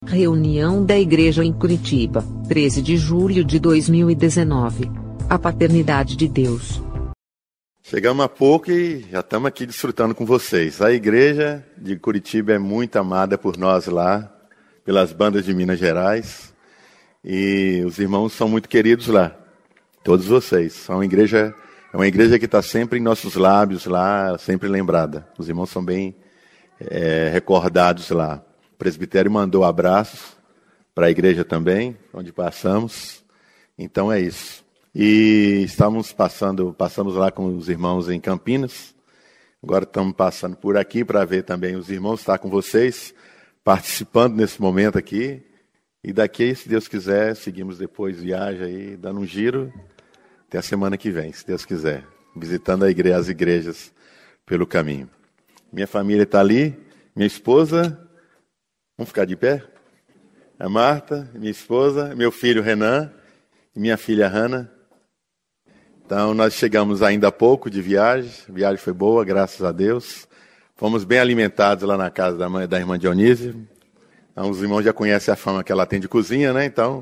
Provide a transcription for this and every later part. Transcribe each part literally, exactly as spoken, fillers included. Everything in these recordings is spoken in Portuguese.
Reunião da Igreja em Curitiba, treze de julho de dois mil e dezenove. A paternidade de Deus. Chegamos há pouco e já estamos aqui desfrutando com vocês. A igreja de Curitiba é muito amada por nós lá, pelas bandas de Minas Gerais. E os irmãos são muito queridos lá, todos vocês. São uma igreja, é uma igreja que está sempre em nossos lábios lá, sempre lembrada. Os irmãos são bem é, recordados lá. O presbitério mandou abraços para a igreja também, onde passamos. Então é isso. E estamos passando, passamos lá com os irmãos em Campinas. Agora estamos passando por aqui para ver também os irmãos, estar com vocês, participando nesse momento aqui. E daqui, se Deus quiser, seguimos depois, viagem aí, dando um giro até a semana que vem, se Deus quiser, visitando a igreja, as igrejas pelo caminho. Minha família está ali, minha esposa. Vamos ficar de pé? A Marta, minha esposa, meu filho Renan e minha filha Hannah. Então, nós chegamos ainda há pouco de viagem. A viagem foi boa, graças a Deus. Fomos bem alimentados lá na casa da, mãe, da irmã Dionísia. Então, os irmãos já conhecem a fama que ela tem de cozinha, né? Então,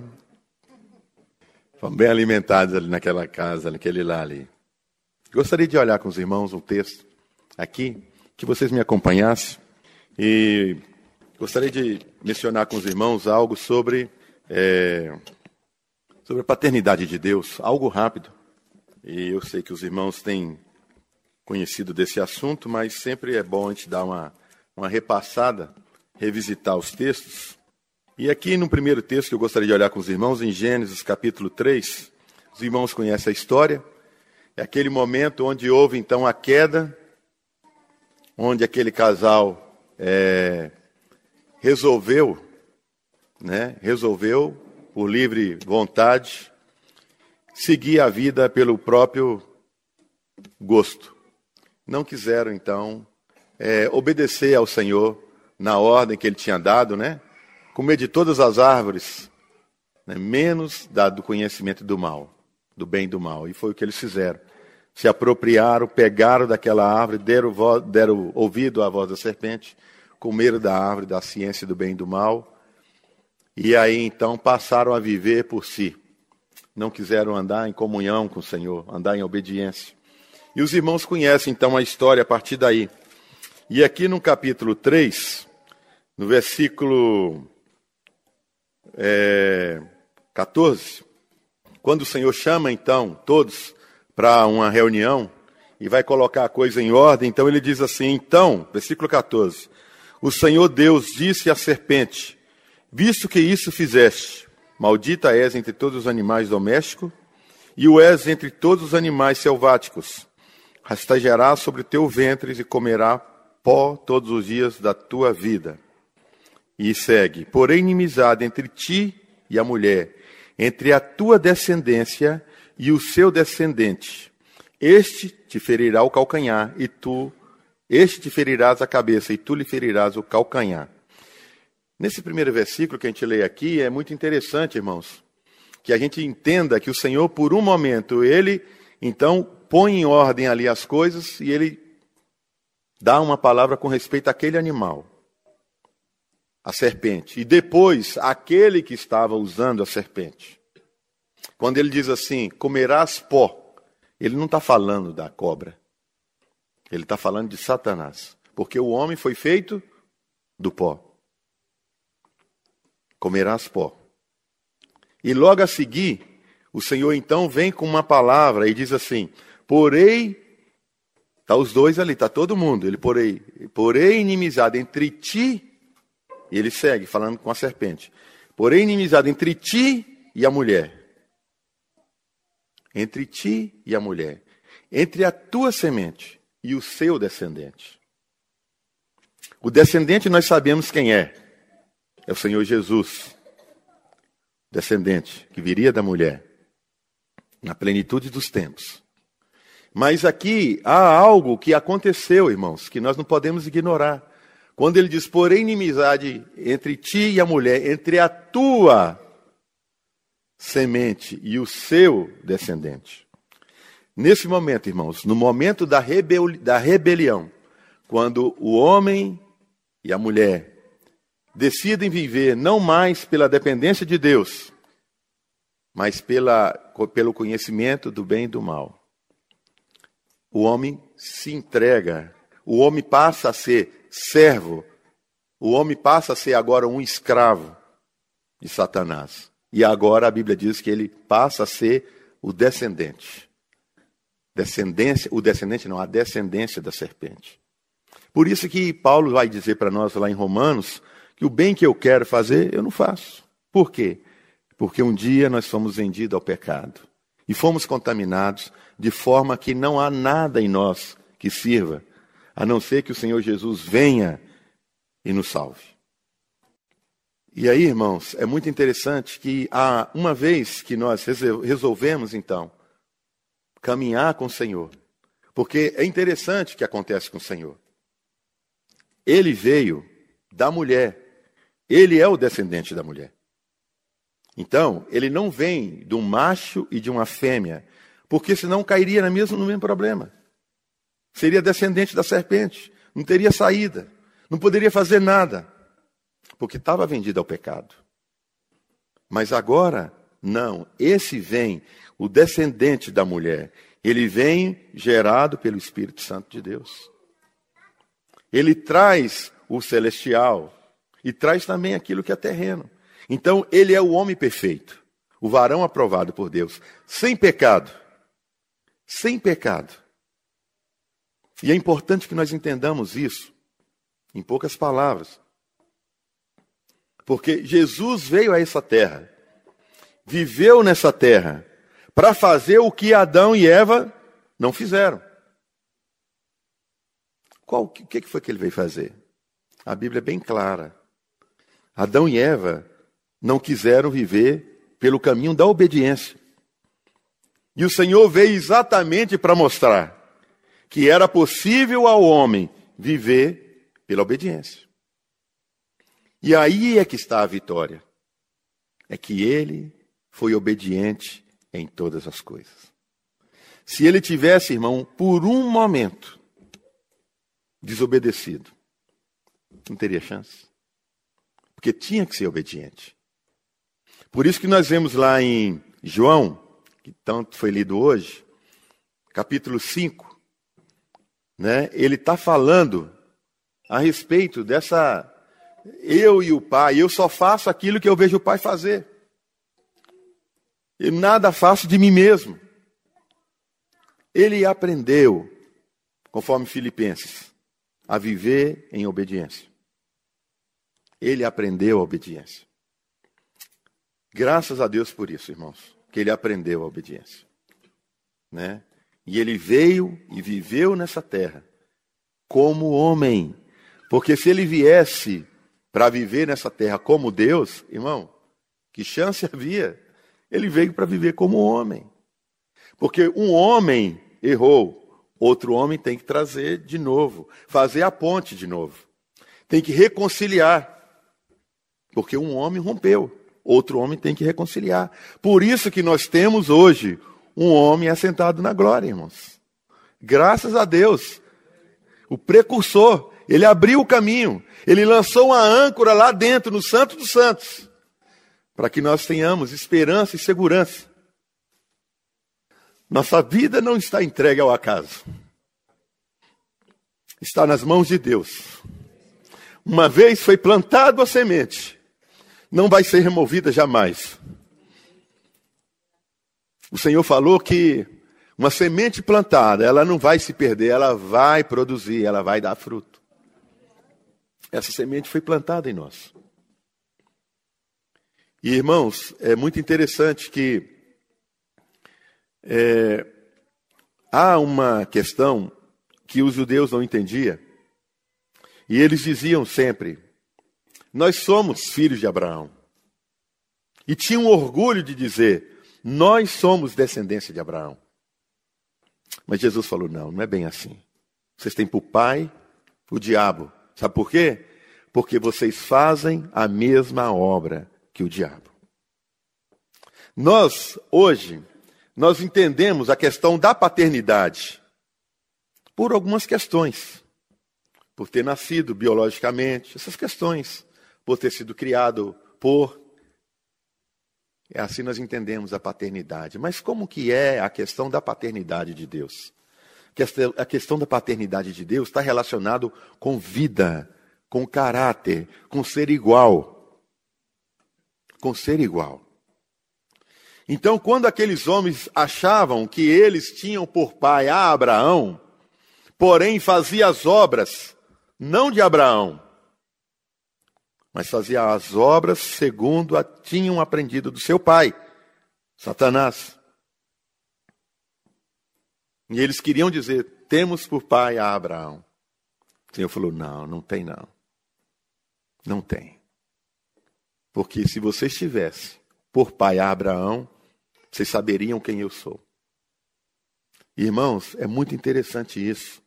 fomos bem alimentados ali naquela casa, naquele lá ali. Gostaria de olhar com os irmãos um texto aqui, que vocês me acompanhassem. E gostaria de mencionar com os irmãos algo sobre, é, sobre a paternidade de Deus, algo rápido. E eu sei que os irmãos têm conhecido desse assunto, mas sempre é bom a gente dar uma, uma repassada, revisitar os textos. E aqui no primeiro texto que eu gostaria de olhar com os irmãos, em Gênesis capítulo três, os irmãos conhecem a história. É aquele momento onde houve então a queda, onde aquele casal é, resolveu, né, resolveu, por livre vontade, seguir a vida pelo próprio gosto. Não quiseram, então, é, obedecer ao Senhor na ordem que Ele tinha dado, né? Comer de todas as árvores, né, menos da, do conhecimento do mal, do bem e do mal. E foi o que eles fizeram. Se apropriaram, pegaram daquela árvore, deram, vo, deram ouvido à voz da serpente, comeram da árvore da ciência do bem e do mal. E aí, então, passaram a viver por si. Não quiseram andar em comunhão com o Senhor, andar em obediência. E os irmãos conhecem, então, a história a partir daí. E aqui no capítulo três, no versículo é, catorze, quando o Senhor chama, então, todos para uma reunião e vai colocar a coisa em ordem, então ele diz assim, então, versículo catorze, o Senhor Deus disse à serpente, visto que isso fizeste, maldita és entre todos os animais domésticos, e o és entre todos os animais selváticos. Rastejarás sobre teu ventre e comerá pó todos os dias da tua vida. E segue, porém inimizade entre ti e a mulher, entre a tua descendência e o seu descendente. Este te ferirá o calcanhar, e tu, este te ferirás a cabeça, e tu lhe ferirás o calcanhar. Nesse primeiro versículo que a gente lê aqui, é muito interessante, irmãos, que a gente entenda que o Senhor, por um momento, Ele, então, põe em ordem ali as coisas e Ele dá uma palavra com respeito àquele animal, a serpente. E depois, aquele que estava usando a serpente. Quando Ele diz assim, comerás pó, Ele não está falando da cobra. Ele está falando de Satanás. Porque o homem foi feito do pó. Comerás pó. E logo a seguir, o Senhor então vem com uma palavra e diz assim, porém, está os dois ali, está todo mundo, ele porém, porém inimizade entre ti, e ele segue falando com a serpente, porém inimizade entre ti e a mulher, entre ti e a mulher, entre a tua semente e o seu descendente. O descendente nós sabemos quem é. É o Senhor Jesus, descendente, que viria da mulher, na plenitude dos tempos. Mas aqui há algo que aconteceu, irmãos, que nós não podemos ignorar. Quando ele diz, porém, inimizade entre ti e a mulher, entre a tua semente e o seu descendente. Nesse momento, irmãos, no momento da, rebel- da rebelião, quando o homem e a mulher decidem viver não mais pela dependência de Deus, mas pela, pelo conhecimento do bem e do mal, o homem se entrega, o homem passa a ser servo, o homem passa a ser agora um escravo de Satanás. E agora a Bíblia diz que ele passa a ser o descendente. Descendência, o descendente não, a descendência da serpente. Por isso que Paulo vai dizer para nós lá em Romanos que o bem que eu quero fazer, eu não faço. Por quê? Porque um dia nós fomos vendidos ao pecado e fomos contaminados de forma que não há nada em nós que sirva, a não ser que o Senhor Jesus venha e nos salve. E aí, irmãos, é muito interessante que há uma vez que nós resolvemos, então, caminhar com o Senhor, porque é interessante o que acontece com o Senhor. Ele veio da mulher, ele é o descendente da mulher. Então, ele não vem de um macho e de uma fêmea, porque senão cairia no mesmo, no mesmo problema. Seria descendente da serpente, não teria saída, não poderia fazer nada, porque estava vendido ao pecado. Mas agora, não, esse vem, o descendente da mulher, ele vem gerado pelo Espírito Santo de Deus. Ele traz o celestial e traz também aquilo que é terreno. Então, ele é o homem perfeito, o varão aprovado por Deus, sem pecado. Sem pecado. E é importante que nós entendamos isso, em poucas palavras. Porque Jesus veio a essa terra, viveu nessa terra, para fazer o que Adão e Eva não fizeram. Qual, o que foi que ele veio fazer? A Bíblia é bem clara. Adão e Eva não quiseram viver pelo caminho da obediência. E o Senhor veio exatamente para mostrar que era possível ao homem viver pela obediência. E aí é que está a vitória. É que ele foi obediente em todas as coisas. Se ele tivesse, irmão, por um momento desobedecido, não teria chance. Porque tinha que ser obediente. Por isso que nós vemos lá em João, que tanto foi lido hoje, capítulo cinco, né? Ele está falando a respeito dessa, eu e o Pai, eu só faço aquilo que eu vejo o Pai fazer. Eu nada faço de mim mesmo. Ele aprendeu, conforme Filipenses, a viver em obediência. Ele aprendeu a obediência. Graças a Deus por isso, irmãos, que ele aprendeu a obediência, né? E ele veio e viveu nessa terra como homem, porque se ele viesse para viver nessa terra como Deus, irmão, que chance havia? Ele veio para viver como homem, porque um homem errou, outro homem tem que trazer de novo, fazer a ponte de novo, tem que reconciliar, porque um homem rompeu. Outro homem tem que reconciliar. Por isso que nós temos hoje um homem assentado na glória, irmãos. Graças a Deus. O precursor, ele abriu o caminho. Ele lançou uma âncora lá dentro, no Santo dos Santos, para que nós tenhamos esperança e segurança. Nossa vida não está entregue ao acaso. Está nas mãos de Deus. Uma vez foi plantada a semente, não vai ser removida jamais. O Senhor falou que uma semente plantada, ela não vai se perder, ela vai produzir, ela vai dar fruto. Essa semente foi plantada em nós. E, irmãos, é muito interessante que é, há uma questão que os judeus não entendiam, e eles diziam sempre: nós somos filhos de Abraão. E tinham orgulho de dizer: nós somos descendência de Abraão. Mas Jesus falou: não, não é bem assim. Vocês têm por pai o diabo. Sabe por quê? Porque vocês fazem a mesma obra que o diabo. Nós, hoje, nós entendemos a questão da paternidade por algumas questões. Por ter nascido biologicamente, essas questões. por ter sido criado por. É assim nós entendemos a paternidade. Mas como que é a questão da paternidade de Deus? A questão da paternidade de Deus está relacionado com vida, com caráter, com ser igual. Com ser igual. Então, quando aqueles homens achavam que eles tinham por pai a Abraão, porém fazia as obras, não de Abraão, mas fazia as obras segundo a tinham aprendido do seu pai, Satanás. E eles queriam dizer, temos por pai a Abraão. O Senhor falou, não, não tem não. Não tem. Porque se vocês tivessem por pai a Abraão, vocês saberiam quem eu sou. Irmãos, é muito interessante isso.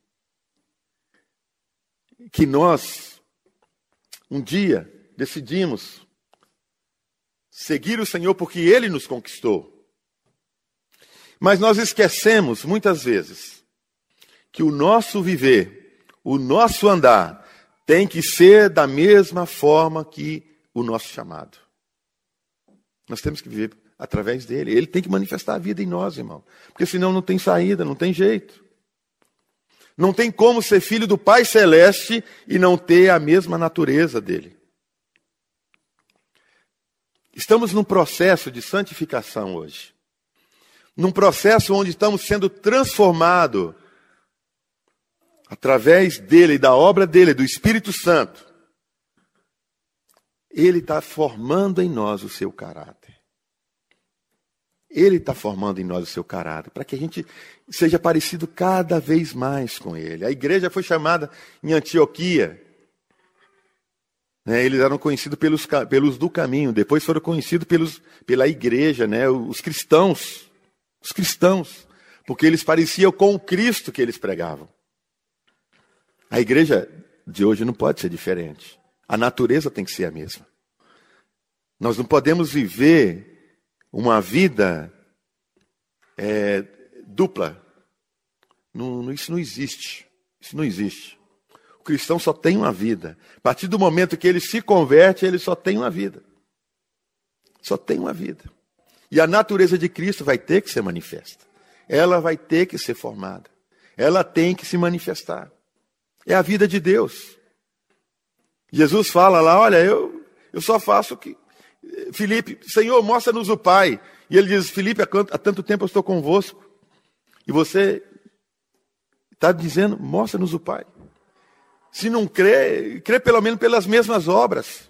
Que nós, um dia, decidimos seguir o Senhor porque Ele nos conquistou. Mas nós esquecemos, muitas vezes, que o nosso viver, o nosso andar, tem que ser da mesma forma que o nosso chamado. Nós temos que viver através dele. Ele tem que manifestar a vida em nós, irmão. Porque senão não tem saída, não tem jeito. Não tem como ser filho do Pai Celeste e não ter a mesma natureza dele. Estamos num processo de santificação hoje. Num processo onde estamos sendo transformados através dele, da obra dele, do Espírito Santo. Ele está formando em nós o seu caráter. Ele está formando em nós o seu caráter, para que a gente seja parecido cada vez mais com ele. A igreja foi chamada em Antioquia. Né, eles eram conhecidos pelos, pelos do caminho, depois foram conhecidos pelos, pela igreja, né, os cristãos. Os cristãos, porque eles pareciam com o Cristo que eles pregavam. A igreja de hoje não pode ser diferente. A natureza tem que ser a mesma. Nós não podemos viver uma vida é, dupla. Não, isso não existe. Isso não existe. O cristão só tem uma vida. A partir do momento que ele se converte, ele só tem uma vida. Só tem uma vida. E a natureza de Cristo vai ter que ser manifesta. Ela vai ter que ser formada. Ela tem que se manifestar. É a vida de Deus. Jesus fala lá, olha, eu, eu só faço o que... Filipe, Senhor, mostra-nos o Pai. E ele diz, Filipe, há tanto tempo eu estou convosco. E você está dizendo, mostra-nos o Pai. Se não crê, crê pelo menos pelas mesmas obras.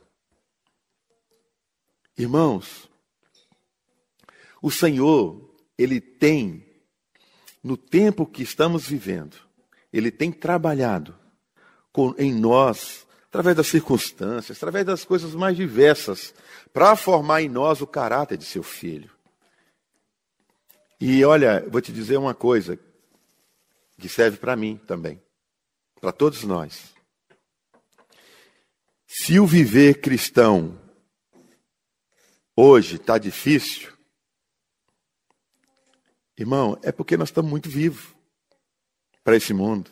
Irmãos, o Senhor, Ele tem, no tempo que estamos vivendo, Ele tem trabalhado com, em nós, através das circunstâncias, através das coisas mais diversas, para formar em nós o caráter de seu Filho. E olha, vou te dizer uma coisa, que serve para mim também, para todos nós. Se o viver cristão hoje está difícil, irmão, é porque nós estamos muito vivos para esse mundo.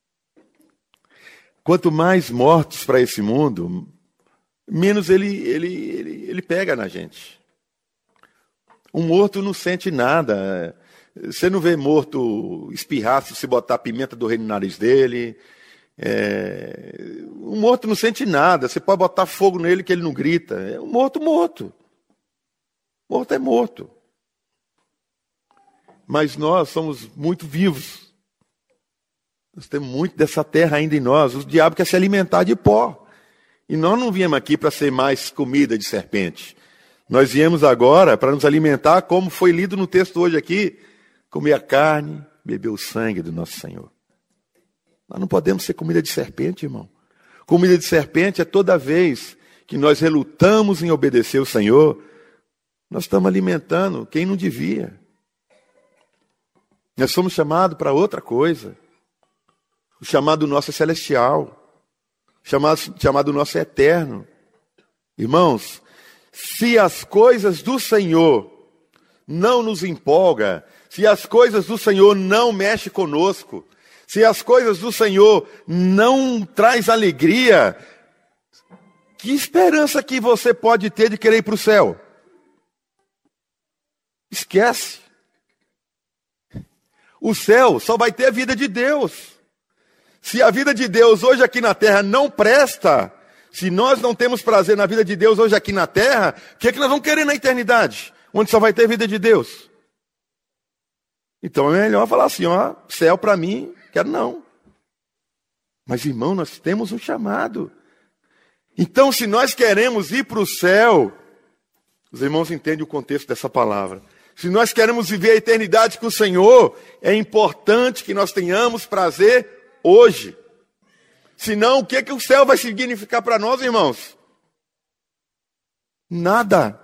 Quanto mais mortos para esse mundo, menos ele, ele, ele, ele pega na gente. Um morto não sente nada. Você não vê morto espirrar se você botar pimenta do rei no nariz dele. É... Um morto não sente nada. Você pode botar fogo nele que ele não grita. É um morto, morto. Morto é morto. Mas nós somos muito vivos. Nós temos muito dessa terra ainda em nós. O diabo quer se alimentar de pó. E nós não viemos aqui para ser mais comida de serpente. Nós viemos agora para nos alimentar, como foi lido no texto hoje aqui, comer a carne, beber o sangue do nosso Senhor. Nós não podemos ser comida de serpente, irmão. Comida de serpente é toda vez que nós relutamos em obedecer o Senhor, nós estamos alimentando quem não devia. Nós somos chamados para outra coisa. O chamado nosso é celestial. O chamado, chamado nosso é eterno. Irmãos, se as coisas do Senhor não nos empolgam, se as coisas do Senhor não mexem conosco, se as coisas do Senhor não traz alegria, Que esperança que você pode ter de querer ir para o céu? Esquece. O céu só vai ter a vida de Deus. Se a vida de Deus hoje aqui na terra não presta, se nós não temos prazer na vida de Deus hoje aqui na terra, o que é que nós vamos querer na eternidade? Onde só vai ter vida de Deus? Então é melhor falar assim, ó, céu para mim, quero não. Mas irmão, nós temos um chamado. Então se nós queremos ir para o céu, os irmãos entendem o contexto dessa palavra. Se nós queremos viver a eternidade com o Senhor, é importante que nós tenhamos prazer hoje. Senão, o que, que o céu vai significar para nós, irmãos? Nada.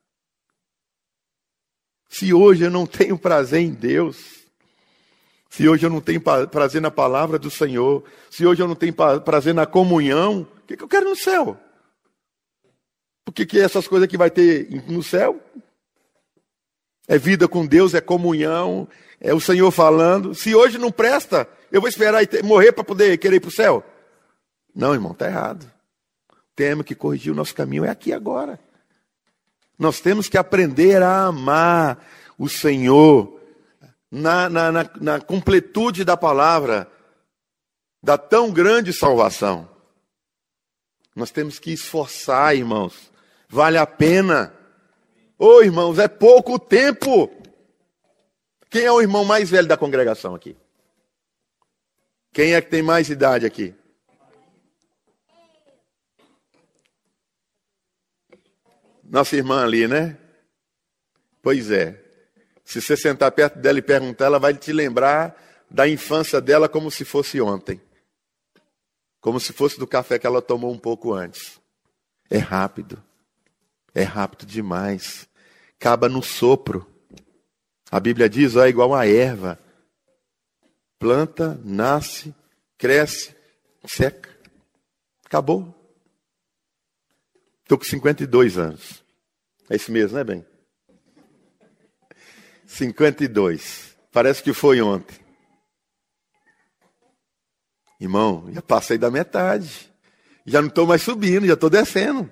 Se hoje eu não tenho prazer em Deus, se hoje eu não tenho prazer na palavra do Senhor, se hoje eu não tenho prazer na comunhão, o que, que eu quero no céu? Por que, que essas coisas que vai ter no céu? É vida com Deus, é comunhão, é o Senhor falando. Se hoje não presta, eu vou esperar morrer para poder querer ir para o céu? Não, irmão, está errado. Temos que corrigir o nosso caminho, é aqui agora. Nós temos que aprender a amar o Senhor na, na, na, na completude da palavra, da tão grande salvação. Nós temos que esforçar, irmãos. Vale a pena. Ô, irmãos, é pouco tempo. Quem é o irmão mais velho da congregação aqui? Quem é que tem mais idade aqui? Nossa irmã ali, né? Pois é. Se você sentar perto dela e perguntar, ela vai te lembrar da infância dela como se fosse ontem. Como se fosse do café que ela tomou um pouco antes. É rápido. É rápido demais. Acaba no sopro. A Bíblia diz, ó, é igual a erva. Planta, nasce, cresce, seca. Acabou. Estou com cinquenta e dois anos. É isso mesmo, né, bem? cinquenta e dois. Parece que foi ontem. Irmão, já passei da metade. Já não estou mais subindo, já estou descendo.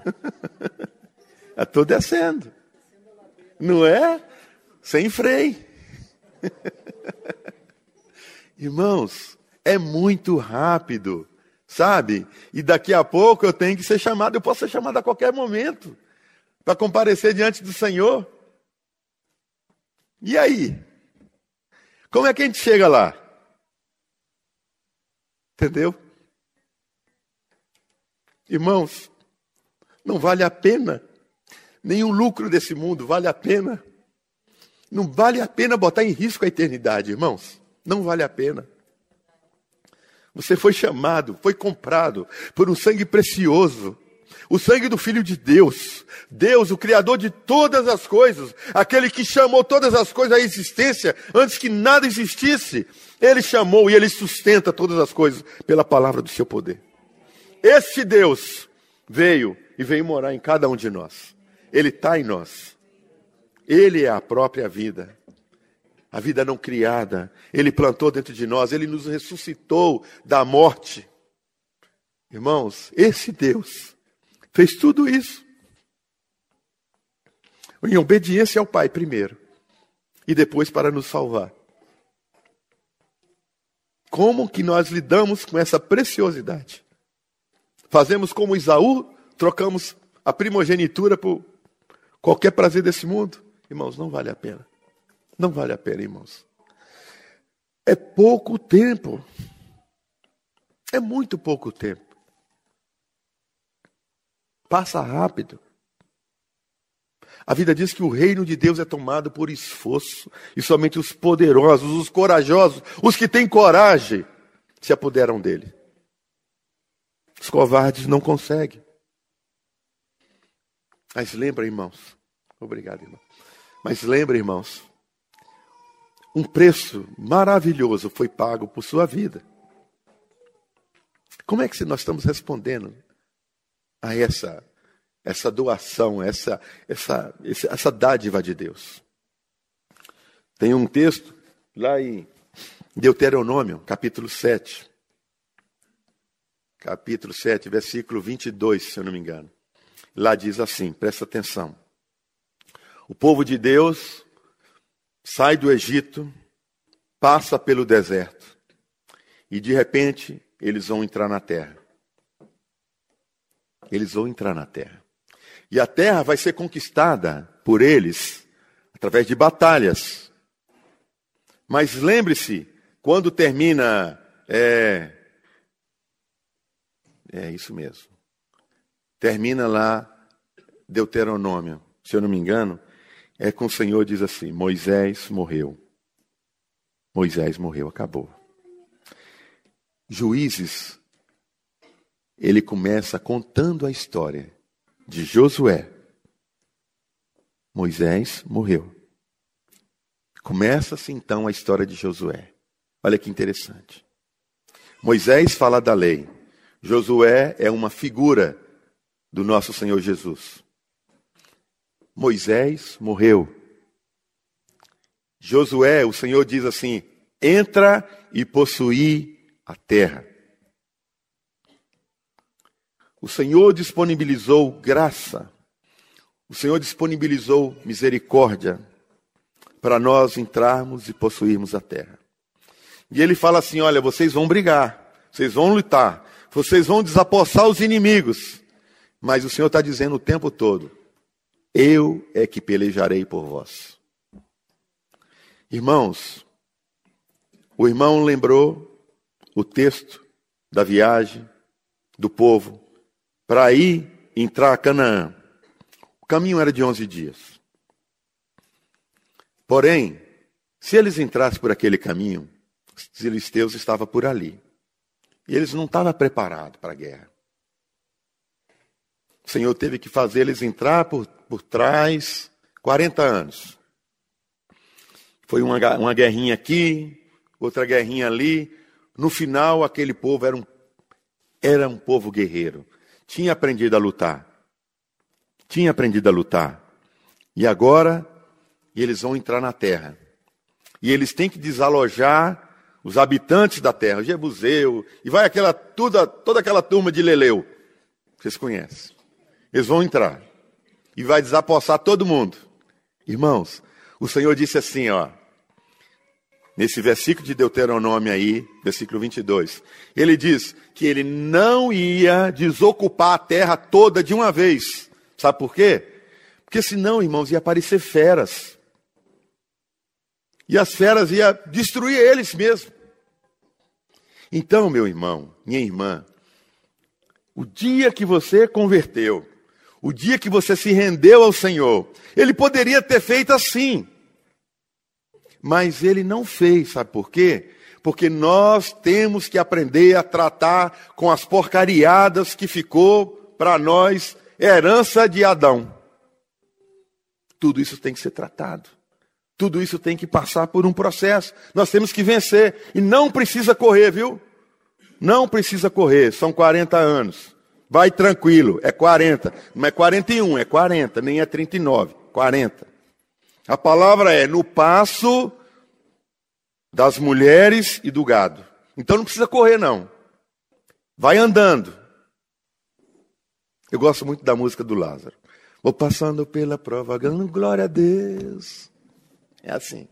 Já estou descendo. Não é? Sem freio. Irmãos, é muito rápido. Sabe? E daqui a pouco eu tenho que ser chamado, eu posso ser chamado a qualquer momento para comparecer diante do Senhor. E aí? Como é que a gente chega lá? Entendeu? Irmãos, não vale a pena. Nenhum lucro desse mundo vale a pena. Não vale a pena botar em risco a eternidade, irmãos. Não vale a pena. Você foi chamado, foi comprado por um sangue precioso. O sangue do Filho de Deus. Deus, o Criador de todas as coisas. Aquele que chamou todas as coisas à existência antes que nada existisse. Ele chamou e Ele sustenta todas as coisas pela palavra do seu poder. Este Deus veio e veio morar em cada um de nós. Ele está em nós. Ele é a própria vida. A vida não criada, Ele plantou dentro de nós, Ele nos ressuscitou da morte. Irmãos, esse Deus fez tudo isso em obediência ao Pai primeiro, e depois para nos salvar. Como que nós lidamos com essa preciosidade? Fazemos como Esaú, trocamos a primogenitura por qualquer prazer desse mundo? Irmãos, não vale a pena. Não vale a pena, irmãos. É pouco tempo. É muito pouco tempo. Passa rápido. A vida diz que o reino de Deus é tomado por esforço. E somente os poderosos, os corajosos, os que têm coragem, se apoderam dele. Os covardes não conseguem. Mas lembra, irmãos. Obrigado, irmão. Mas lembra, irmãos. Um preço maravilhoso foi pago por sua vida. Como é que nós estamos respondendo a essa, essa doação, essa, essa, essa dádiva de Deus? Tem um texto lá em Deuteronômio, capítulo sete. capítulo sete, versículo vinte e dois, se eu não me engano. Lá diz assim, presta atenção. O povo de Deus sai do Egito, passa pelo deserto e de repente eles vão entrar na terra. Eles vão entrar na terra. E a terra vai ser conquistada por eles através de batalhas. Mas lembre-se, quando termina... É, é isso mesmo. Termina lá Deuteronômio, se eu não me engano, é com o Senhor diz assim, Moisés morreu. Moisés morreu, acabou. Juízes, ele começa contando a história de Josué. Moisés morreu. Começa-se então a história de Josué. Olha que interessante. Moisés fala da lei. Josué é uma figura do nosso Senhor Jesus. Moisés morreu. Josué, o Senhor diz assim, entra e possuí a terra. O Senhor disponibilizou graça. O Senhor disponibilizou misericórdia para nós entrarmos e possuirmos a terra. E ele fala assim, olha, vocês vão brigar, vocês vão lutar, vocês vão desapossar os inimigos. Mas o Senhor está dizendo o tempo todo, eu é que pelejarei por vós. Irmãos, o irmão lembrou o texto da viagem do povo para ir entrar a Canaã. O caminho era de onze dias. Porém, se eles entrassem por aquele caminho, os filisteus estavam por ali. E eles não estavam preparados para a guerra. O Senhor teve que fazer eles entrar por, por trás quarenta anos. Foi uma, uma guerrinha aqui, outra guerrinha ali. No final, aquele povo era um, era um povo guerreiro. Tinha aprendido a lutar. Tinha aprendido a lutar. E agora, eles vão entrar na terra. E eles têm que desalojar os habitantes da terra, Jebuseu, e vai aquela, toda, toda aquela turma de Leleu. Vocês conhecem. Eles vão entrar. E vai desapossar todo mundo. Irmãos, o Senhor disse assim, ó. Nesse versículo de Deuteronômio aí, versículo vinte e dois. Ele diz que ele não ia desocupar a terra toda de uma vez. Sabe por quê? Porque senão, irmãos, ia aparecer feras. E as feras iam destruir eles mesmos. Então, meu irmão, minha irmã, o dia que você converteu, o dia que você se rendeu ao Senhor, ele poderia ter feito assim. Mas ele não fez, sabe por quê? Porque nós temos que aprender a tratar com as porcariadas que ficou para nós herança de Adão. Tudo isso tem que ser tratado. Tudo isso tem que passar por um processo. Nós temos que vencer. E não precisa correr, viu? Não precisa correr. São quarenta anos. Vai tranquilo. É quarenta. Não é quarenta e um, é quarenta. Nem é trinta e nove. quarenta. A palavra é no passo das mulheres e do gado. Então não precisa correr, não. Vai andando. Eu gosto muito da música do Lázaro. Vou passando pela prova, dando glória a Deus. É assim.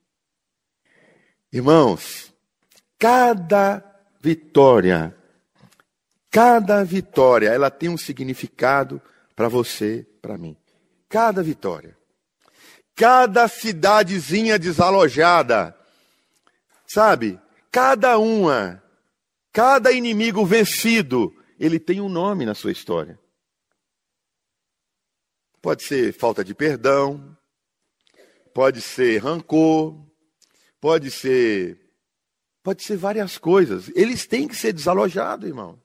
Irmãos, cada vitória, cada vitória, ela tem um significado para você, para mim. Cada vitória. Cada cidadezinha desalojada, sabe? Cada uma, cada inimigo vencido, ele tem um nome na sua história. Pode ser falta de perdão, pode ser rancor, pode ser, pode ser várias coisas. Eles têm que ser desalojados, irmão.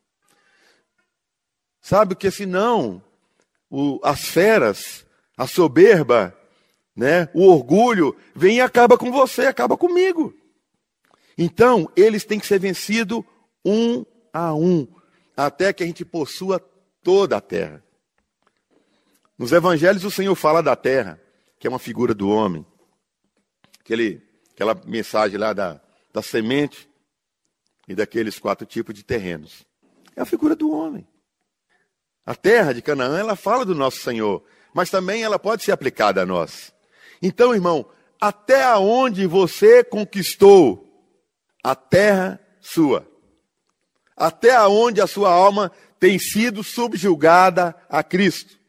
Sabe, porque senão o, as feras, a soberba, né, o orgulho, vem e acaba com você, acaba comigo. Então, eles têm que ser vencidos um a um, até que a gente possua toda a terra. Nos evangelhos o Senhor fala da terra, que é uma figura do homem. Aquele, aquela mensagem lá da, da semente e daqueles quatro tipos de terrenos. É a figura do homem. A terra de Canaã, ela fala do nosso Senhor, mas também ela pode ser aplicada a nós. Então, irmão, até onde você conquistou a terra sua? Até onde a sua alma tem sido subjugada a Cristo?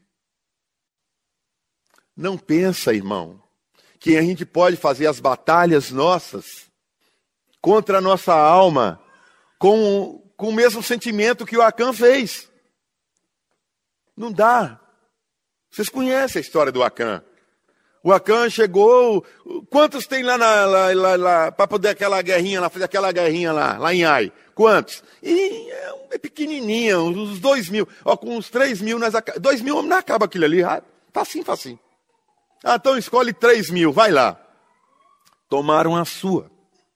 Não pensa, irmão, que a gente pode fazer as batalhas nossas contra a nossa alma com, com o mesmo sentimento que o Acã fez. Não dá. Vocês conhecem a história do Acã. O Acã chegou... Quantos tem lá, na, lá, lá, lá para poder aquela guerrinha lá, fazer aquela guerrinha lá, lá em Ai? Quantos? E é, é pequenininha, uns dois mil. Ó, com uns três mil, nós, dois mil não acaba aquilo ali. Facinho, facinho. Ah, então escolhe três mil, vai lá. Tomaram a sua.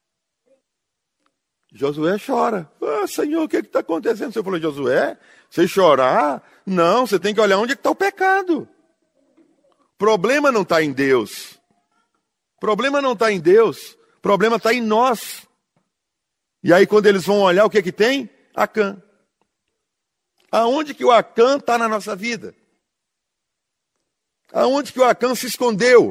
Josué chora. Ah, Senhor, o que está acontecendo? Você falou, Josué, você chorar? Não, você tem que olhar onde é está o pecado. O problema não está em Deus. O problema não está em Deus. O problema está em nós. E aí quando eles vão olhar, o que que tem? Acã. Aonde que o Acã está na nossa vida? Aonde que o Acã se escondeu?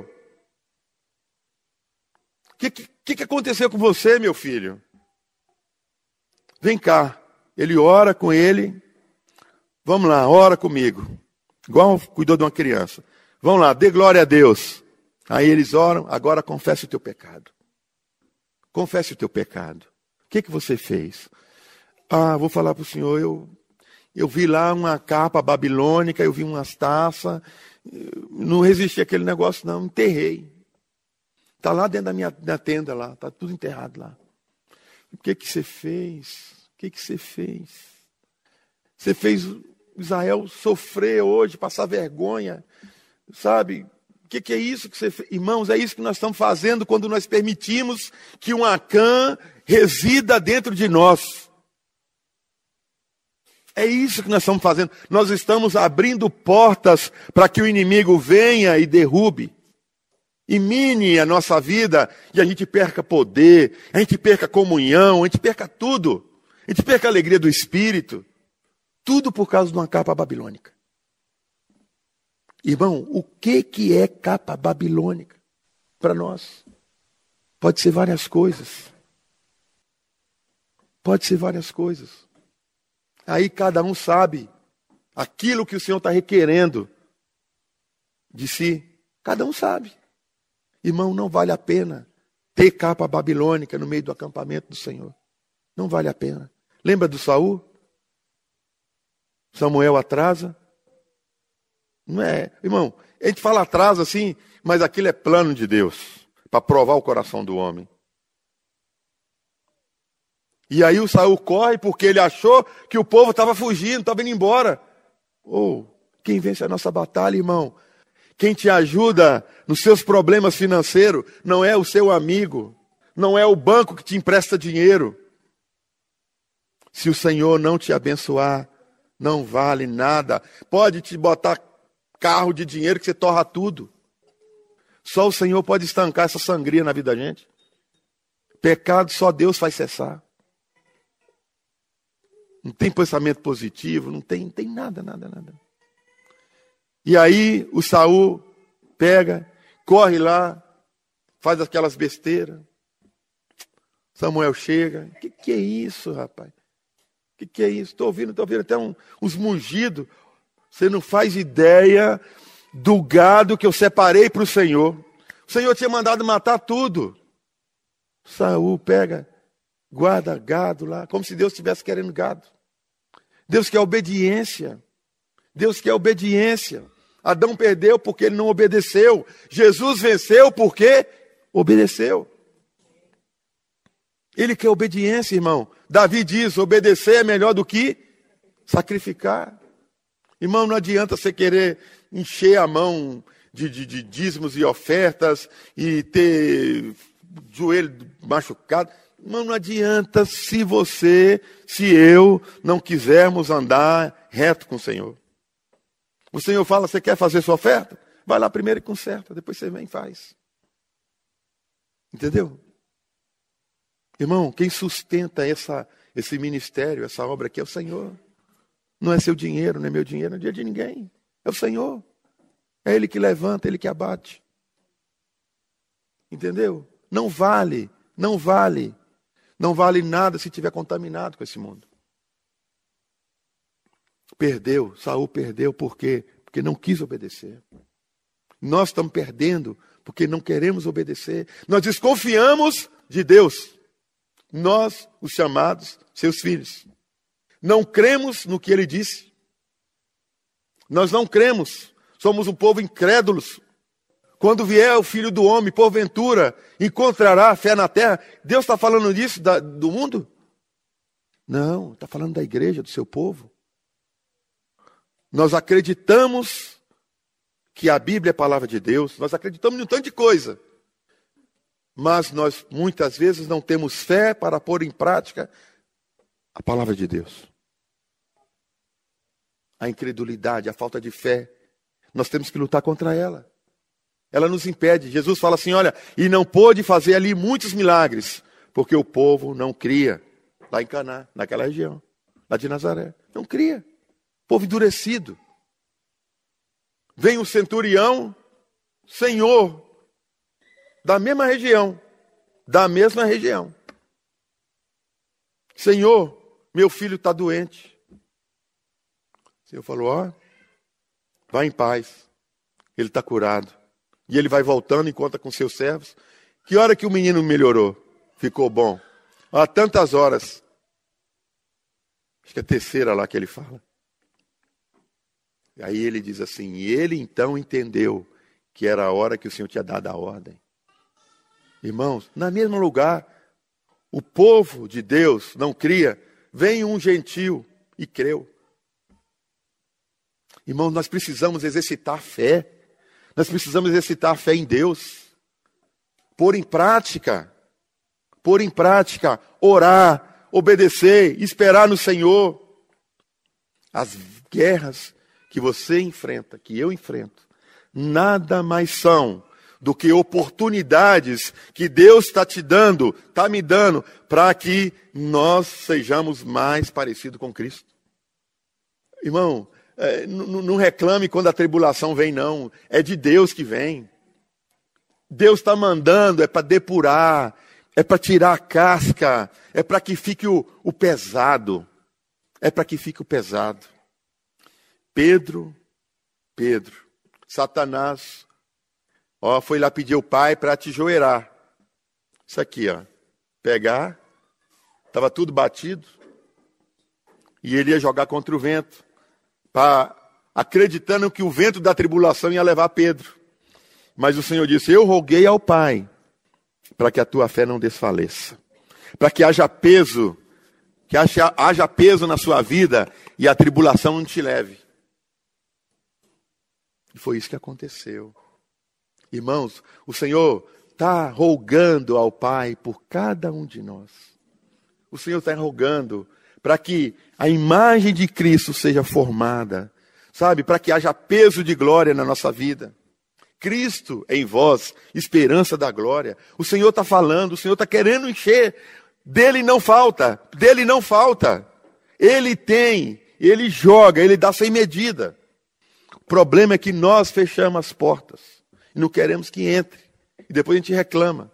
O que, que, que aconteceu com você, meu filho? Vem cá. Ele ora com ele. Vamos lá, ora comigo. Igual cuidou de uma criança. Vamos lá, dê glória a Deus. Aí eles oram, agora confesse o teu pecado. Confesse o teu pecado. O que, que você fez? Ah, vou falar para o senhor, eu, eu vi lá uma capa babilônica, eu vi umas taças, não resisti àquele negócio não, enterrei. Está lá dentro da minha, minha tenda lá, está tudo enterrado lá. O que, que você fez? O que, que você fez? Você fez Israel sofrer hoje, passar vergonha, sabe? O que, que é isso que você fez? Irmãos, é isso que nós estamos fazendo quando nós permitimos que um Acã resida dentro de nós. É isso que nós estamos fazendo. Nós estamos abrindo portas para que o inimigo venha e derrube, e mine a nossa vida, e a gente perca poder, a gente perca comunhão, a gente perca tudo. A gente perca a alegria do Espírito. Tudo por causa de uma capa babilônica. Irmão, o que, que é capa babilônica para nós? Pode ser várias coisas. Pode ser várias coisas. Aí cada um sabe aquilo que o Senhor está requerendo de si. Cada um sabe. Irmão, não vale a pena ter capa babilônica no meio do acampamento do Senhor. Não vale a pena. Lembra do Saul? Samuel atrasa. Não é, irmão, a gente fala atrasa assim, mas aquilo é plano de Deus, para provar o coração do homem. E aí o Saul corre porque ele achou que o povo estava fugindo, estava indo embora. Oh, quem vence a nossa batalha, irmão? Quem te ajuda nos seus problemas financeiros não é o seu amigo, não é o banco que te empresta dinheiro. Se o Senhor não te abençoar, não vale nada. Pode te botar carro de dinheiro que você torra tudo. Só o Senhor pode estancar essa sangria na vida da gente. Pecado só Deus faz cessar. Não tem pensamento positivo, não tem, não tem nada, nada, nada. E aí o Saul pega, corre lá, faz aquelas besteiras. Samuel chega. O que, que é isso, rapaz? O que, que é isso? Estou ouvindo, estou ouvindo até um, uns mugidos. Você não faz ideia do gado que eu separei para o Senhor. O Senhor tinha mandado matar tudo. Saul pega, guarda gado lá, como se Deus estivesse querendo gado. Deus quer obediência. Deus quer obediência. Adão perdeu porque ele não obedeceu. Jesus venceu porque obedeceu. Ele quer obediência, irmão. Davi diz, obedecer é melhor do que sacrificar. Irmão, não adianta você querer encher a mão de, de, de dízimos e ofertas e ter joelho machucado. Irmão, não adianta se você, se eu não quisermos andar reto com o Senhor. O Senhor fala, você quer fazer sua oferta? Vai lá primeiro e conserta, depois você vem e faz. Entendeu? Irmão, quem sustenta essa, esse ministério, essa obra aqui é o Senhor. Não é seu dinheiro, não é meu dinheiro, não é dinheiro de ninguém. É o Senhor. É Ele que levanta, é Ele que abate. Entendeu? Não vale, não vale. Não vale nada se estiver contaminado com esse mundo. Perdeu, Saul perdeu por quê? Porque não quis obedecer. Nós estamos perdendo porque não queremos obedecer. Nós desconfiamos de Deus. Nós, os chamados, seus filhos. Não cremos no que Ele disse. Nós não cremos. Somos um povo incrédulos. Quando vier o Filho do Homem, porventura, encontrará fé na terra. Deus está falando disso da, do mundo? Não, está falando da igreja, do seu povo. Nós acreditamos que a Bíblia é a palavra de Deus. Nós acreditamos em um tanto de coisa. Mas nós muitas vezes não temos fé para pôr em prática a palavra de Deus. A incredulidade, a falta de fé, nós temos que lutar contra ela. Ela nos impede. Jesus fala assim, olha, e não pôde fazer ali muitos milagres, porque o povo não cria. Lá em Caná, naquela região, lá de Nazaré. Não cria. Povo endurecido. Vem o centurião, Senhor, da mesma região, da mesma região. Senhor, meu filho está doente. O Senhor falou, ó, vá em paz, ele está curado. E ele vai voltando e conta com seus servos. Que hora que o menino melhorou? Ficou bom. Há tantas horas. Acho que é a terceira lá que ele fala. E aí ele diz assim, e ele então entendeu que era a hora que o Senhor tinha dado a ordem. Irmãos, no mesmo lugar, o povo de Deus não cria, vem um gentil e creu. Irmãos, nós precisamos exercitar a fé. Nós precisamos exercitar a fé em Deus. Pôr em prática. Pôr em prática. Orar, obedecer, esperar no Senhor. As guerras que você enfrenta, que eu enfrento, nada mais são do que oportunidades que Deus está te dando, está me dando, para que nós sejamos mais parecidos com Cristo. Irmão, é, não, não reclame quando a tribulação vem, não. É de Deus que vem. Deus está mandando, é para depurar, é para tirar a casca, é para que fique o, o pesado. É para que fique o pesado. Pedro, Pedro, Satanás, ó, foi lá pedir ao pai para te joelhar. Isso aqui, ó. Pegar, estava tudo batido, e ele ia jogar contra o vento, pra, acreditando que o vento da tribulação ia levar Pedro. Mas o Senhor disse, eu roguei ao Pai, para que a tua fé não desfaleça, para que haja peso, que haja, haja peso na sua vida, e a tribulação não te leve. E foi isso que aconteceu. Irmãos, o Senhor está rogando ao Pai por cada um de nós. O Senhor está rogando para que a imagem de Cristo seja formada, sabe? Para que haja peso de glória na nossa vida. Cristo em vós, esperança da glória. O Senhor está falando, o Senhor está querendo encher. Dele não falta, dele não falta. Ele tem, ele joga, ele dá sem medida. O problema é que nós fechamos as portas e não queremos que entre. E depois a gente reclama.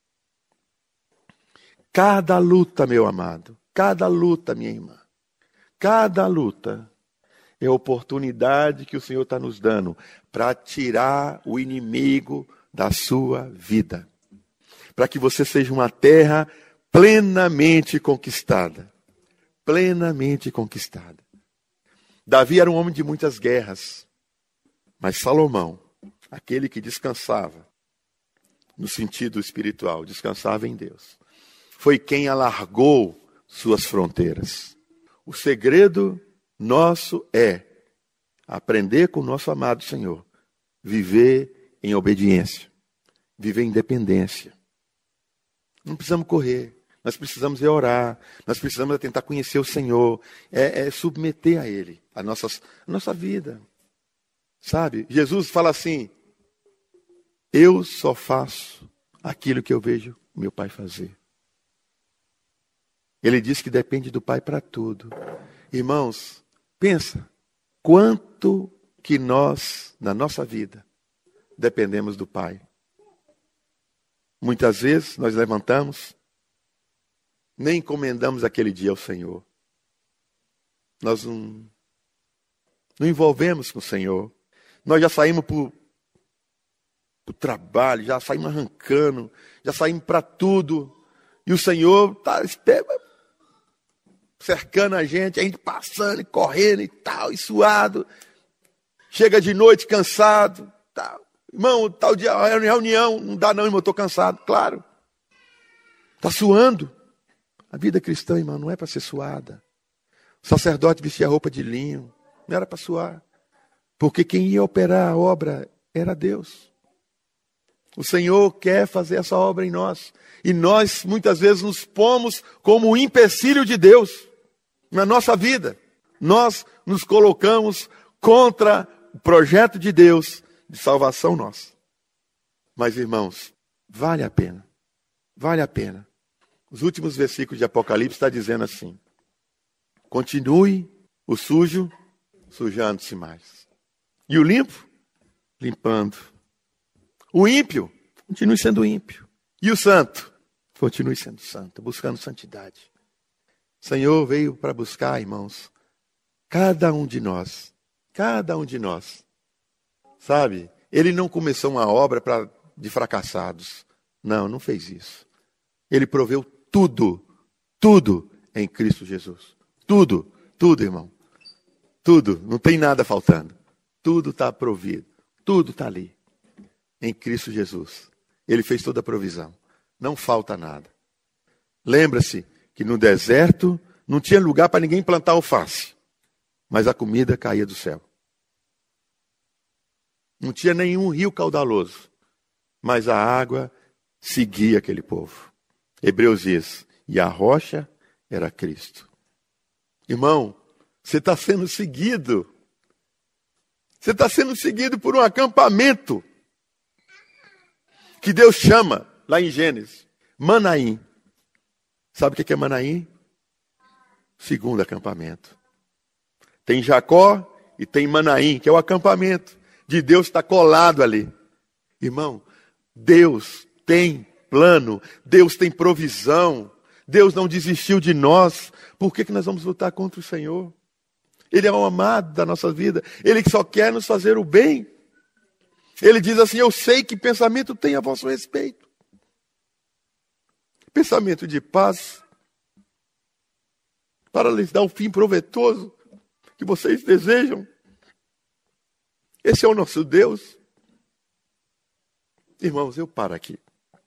Cada luta, meu amado, cada luta, minha irmã, cada luta é a oportunidade que o Senhor está nos dando para tirar o inimigo da sua vida. Para que você seja uma terra plenamente conquistada. Plenamente conquistada. Davi era um homem de muitas guerras. Mas Salomão, aquele que descansava, no sentido espiritual, descansava em Deus, foi quem alargou suas fronteiras. O segredo nosso é aprender com o nosso amado Senhor, viver em obediência, viver em dependência. Não precisamos correr, nós precisamos é orar, nós precisamos é tentar conhecer o Senhor, é, é submeter a Ele a, nossas, a nossa vida. Sabe, Jesus fala assim, eu só faço aquilo que eu vejo meu Pai fazer. Ele diz que depende do Pai para tudo. Irmãos, Pensa, quanto que nós, na nossa vida, dependemos do Pai. Muitas vezes nós levantamos, nem encomendamos aquele dia ao Senhor. Nós não, não envolvemos com o Senhor. Nós já saímos para o trabalho, já saímos arrancando, já saímos para tudo. E o Senhor está cercando a gente, a gente passando e correndo e tal, e suado. Chega de noite cansado, tal. Irmão, tal dia, reunião, não dá não, irmão, eu estou cansado. Claro, está suando. A vida cristã, irmão, não é para ser suada. O sacerdote vestia roupa de linho, não era para suar. Porque quem ia operar a obra era Deus. O Senhor quer fazer essa obra em nós. E nós, muitas vezes, nos pomos como um empecilho de Deus na nossa vida. Nós nos colocamos contra o projeto de Deus de salvação nossa. Mas, irmãos, vale a pena. Vale a pena. Os últimos versículos de Apocalipse estão dizendo assim: continue o sujo sujando-se mais. E o limpo, limpando. O ímpio, continue sendo ímpio. E o santo, continue sendo santo, buscando santidade. O Senhor veio para buscar, irmãos, cada um de nós. Cada um de nós. Sabe? Ele não começou uma obra pra, de fracassados. Não, não fez isso. Ele proveu tudo, tudo em Cristo Jesus. Tudo, tudo, irmão. Tudo, não tem nada faltando. Tudo está provido, tudo está ali. Em Cristo Jesus. Ele fez toda a provisão. Não falta nada. Lembra-se que no deserto não tinha lugar para ninguém plantar alface. Mas a comida caía do céu. Não tinha nenhum rio caudaloso. Mas a água seguia aquele povo. Hebreus diz, e a rocha era Cristo. Irmão, você está sendo seguido. Você está sendo seguido por um acampamento que Deus chama, lá em Gênesis, Manaim. Sabe o que é Manaim? Segundo acampamento. Tem Jacó e tem Manaim, que é o acampamento de Deus, está colado ali. Irmão, Deus tem plano, Deus tem provisão, Deus não desistiu de nós. Por que que nós vamos lutar contra o Senhor? Ele é o amado da nossa vida, Ele só quer nos fazer o bem. Ele diz assim, eu sei que pensamento tem a vosso respeito. Pensamento de paz, para lhes dar o fim proveitoso que vocês desejam. Esse é o nosso Deus. Irmãos, eu paro aqui.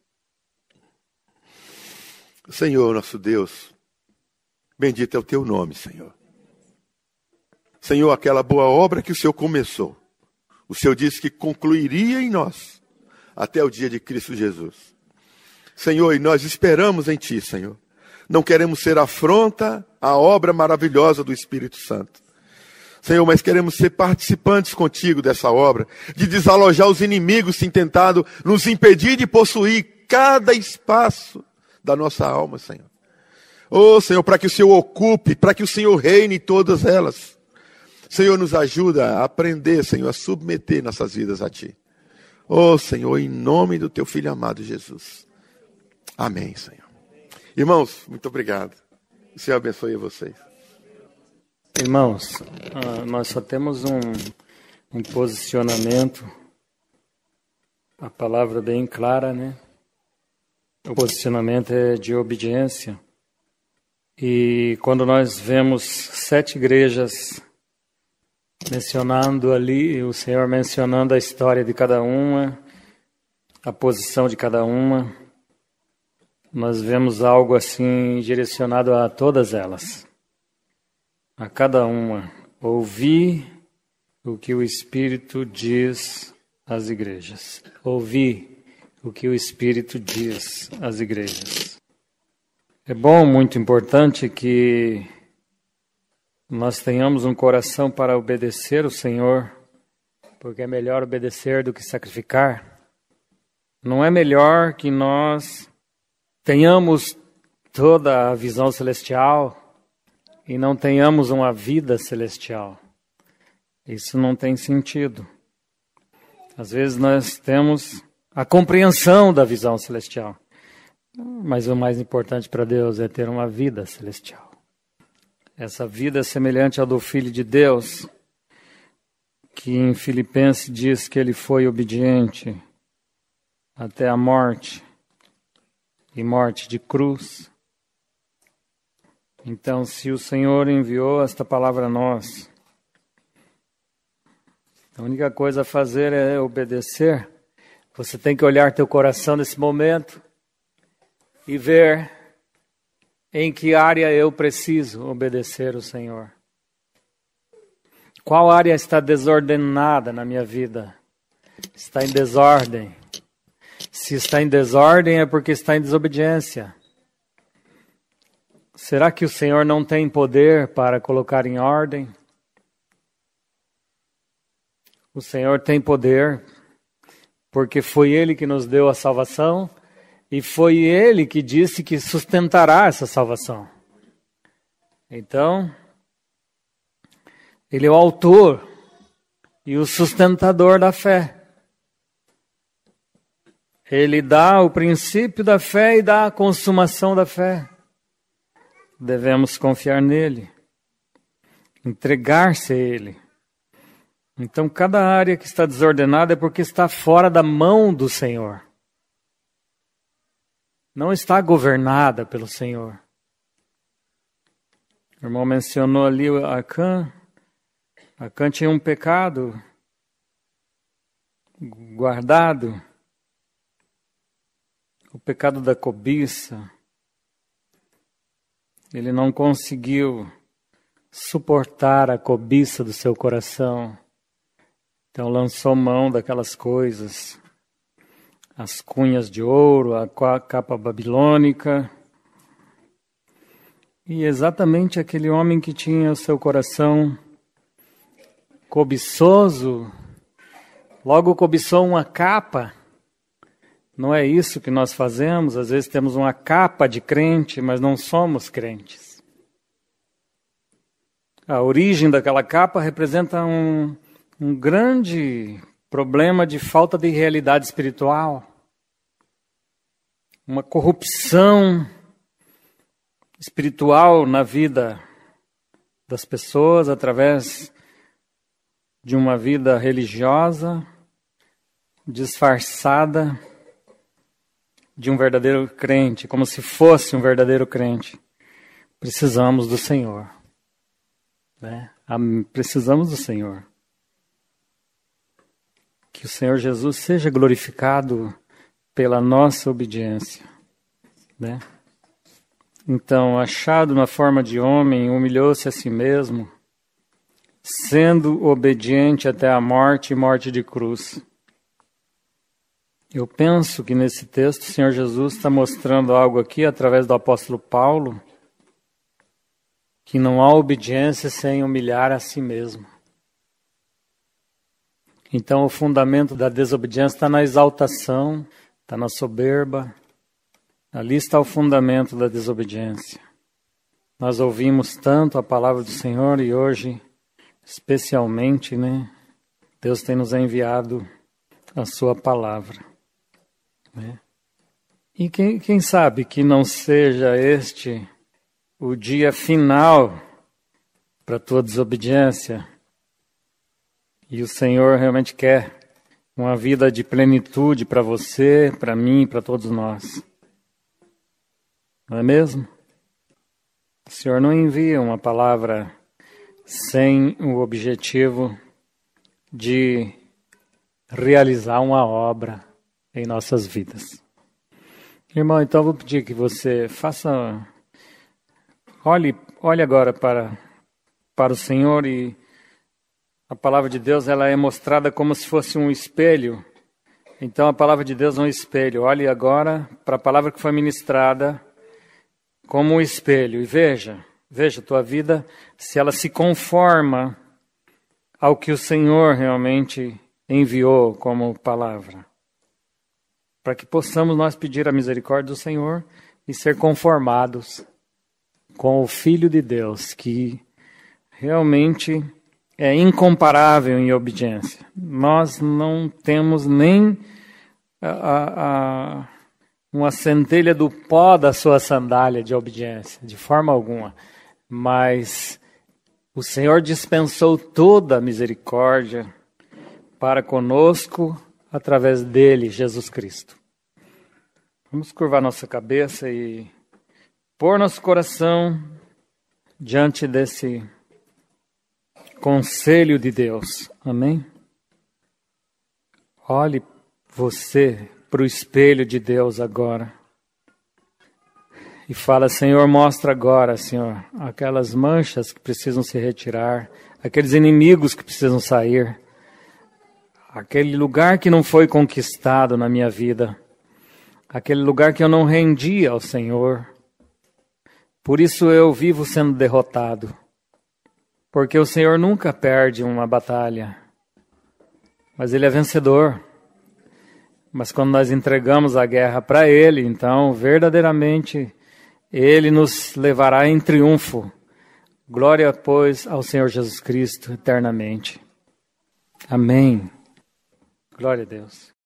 Senhor, nosso Deus, bendito é o teu nome, Senhor. Senhor, aquela boa obra que o Senhor começou, o Senhor disse que concluiria em nós, até o dia de Cristo Jesus. Senhor, e nós esperamos em Ti, Senhor. Não queremos ser afronta à obra maravilhosa do Espírito Santo. Senhor, mas queremos ser participantes contigo dessa obra, de desalojar os inimigos que têm tentado nos impedir de possuir cada espaço da nossa alma, Senhor. Oh, Senhor, para que o Senhor ocupe, para que o Senhor reine em todas elas. Senhor, nos ajuda a aprender, Senhor, a submeter nossas vidas a Ti. Oh, Senhor, em nome do Teu Filho amado Jesus. Amém, Senhor. Irmãos, muito obrigado. O Senhor abençoe vocês. Irmãos, uh, nós só temos um, um posicionamento, a palavra bem clara, né? O posicionamento é de obediência. E quando nós vemos sete igrejas mencionando ali, o Senhor mencionando a história de cada uma, a posição de cada uma, nós vemos algo assim direcionado a todas elas. A cada uma, ouvir o que o Espírito diz às igrejas. Ouvir o que o Espírito diz às igrejas. É bom, muito importante que nós tenhamos um coração para obedecer o Senhor, porque é melhor obedecer do que sacrificar. Não é melhor que nós tenhamos toda a visão celestial, e não tenhamos uma vida celestial. Isso não tem sentido. Às vezes nós temos a compreensão da visão celestial, mas o mais importante para Deus é ter uma vida celestial. Essa vida é semelhante ao do Filho de Deus, que em Filipenses diz que ele foi obediente até a morte, e morte de cruz. Então, se o Senhor enviou esta palavra a nós, a única coisa a fazer é obedecer. Você tem que olhar teu coração nesse momento e ver em que área eu preciso obedecer o Senhor. Qual área está desordenada na minha vida? Está em desordem. Se está em desordem é porque está em desobediência. Será que o Senhor não tem poder para colocar em ordem? O Senhor tem poder, porque foi Ele que nos deu a salvação e foi Ele que disse que sustentará essa salvação. Então, Ele é o autor e o sustentador da fé. Ele dá o princípio da fé e dá a consumação da fé. Devemos confiar nele, entregar-se a Ele. Então, cada área que está desordenada é porque está fora da mão do Senhor. Não está governada pelo Senhor. O irmão mencionou ali Acã. Acã tinha um pecado guardado. O pecado da cobiça. Ele não conseguiu suportar a cobiça do seu coração. Então lançou mão daquelas coisas. As cunhas de ouro, a capa babilônica. E exatamente aquele homem que tinha o seu coração cobiçoso, logo cobiçou uma capa. Não é isso que nós fazemos. Às vezes temos uma capa de crente, mas não somos crentes. A origem daquela capa representa um, um grande problema de falta de realidade espiritual. Uma corrupção espiritual na vida das pessoas através de uma vida religiosa, disfarçada de um verdadeiro crente, como se fosse um verdadeiro crente. Precisamos do Senhor. Né? Precisamos do Senhor. Que o Senhor Jesus seja glorificado pela nossa obediência. Né? Então, achado na forma de homem, humilhou-se a si mesmo, sendo obediente até a morte e morte de cruz. Eu penso que nesse texto o Senhor Jesus está mostrando algo aqui através do apóstolo Paulo, que não há obediência sem humilhar a si mesmo. Então o fundamento da desobediência está na exaltação, está na soberba. Ali está o fundamento da desobediência. Nós ouvimos tanto a palavra do Senhor e hoje, especialmente, né, Deus tem nos enviado a sua palavra. Né? E quem, quem sabe que não seja este o dia final para a tua desobediência e o Senhor realmente quer uma vida de plenitude para você, para mim, para todos nós. Não é mesmo? O Senhor não envia uma palavra sem o objetivo de realizar uma obra em nossas vidas. Irmão, então eu vou pedir que você faça... Olhe, olhe agora para, para o Senhor e a palavra de Deus ela é mostrada como se fosse um espelho. Então a palavra de Deus é um espelho. Olhe agora para a palavra que foi ministrada como um espelho e veja, veja a tua vida se ela se conforma ao que o Senhor realmente enviou como palavra. Para que possamos nós pedir a misericórdia do Senhor e ser conformados com o Filho de Deus, que realmente é incomparável em obediência. Nós não temos nem a, a, uma centelha do pó da sua sandália de obediência, de forma alguma. Mas o Senhor dispensou toda a misericórdia para conosco, através dele, Jesus Cristo. Vamos curvar nossa cabeça e pôr nosso coração diante desse conselho de Deus. Amém? Olhe você para o espelho de Deus agora. E fala, Senhor, mostra agora, Senhor, aquelas manchas que precisam se retirar, aqueles inimigos que precisam sair, aquele lugar que não foi conquistado na minha vida, aquele lugar que eu não rendi ao Senhor. Por isso eu vivo sendo derrotado, porque o Senhor nunca perde uma batalha, mas Ele é vencedor. Mas quando nós entregamos a guerra para Ele, então verdadeiramente Ele nos levará em triunfo. Glória, pois, ao Senhor Jesus Cristo eternamente. Amém. Glória a Deus.